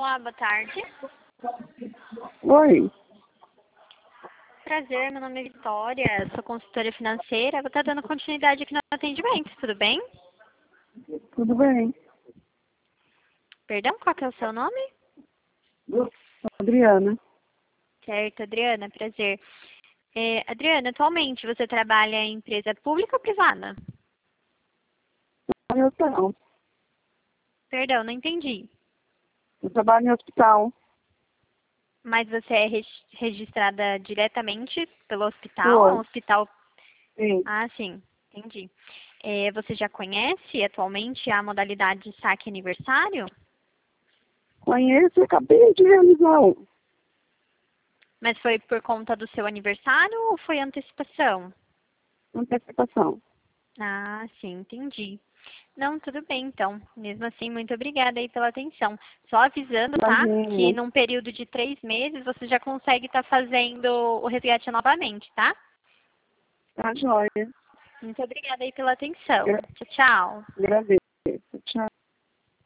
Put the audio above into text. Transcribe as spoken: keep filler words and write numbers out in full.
Olá, boa tarde. Oi, Prazer, meu nome é Vitória, sou consultora financeira. Vou estar dando continuidade aqui no atendimento, tudo bem? tudo bem? Perdão, qual que é o seu nome? Adriana, Certo, Adriana, prazer. É, Adriana, atualmente você trabalha em empresa pública ou privada? eu não. Perdão, não entendi. Eu trabalho em hospital. Mas você é res- registrada diretamente pelo hospital? É um Sou, hospital. sim. Ah, sim, entendi. É, você já conhece atualmente a modalidade saque aniversário? Conheço e acabei de realizar um. Mas foi por conta do seu aniversário ou foi antecipação? Antecipação. Ah, sim, entendi. Não, tudo bem, então. Mesmo assim, muito obrigada aí pela atenção. Só avisando, tá? Que Imagina. num período de três meses você já consegue estar fazendo o resgate novamente, tá? Tá joia. Muito obrigada aí pela atenção. Gra- Tchau, tchau. Agradeço.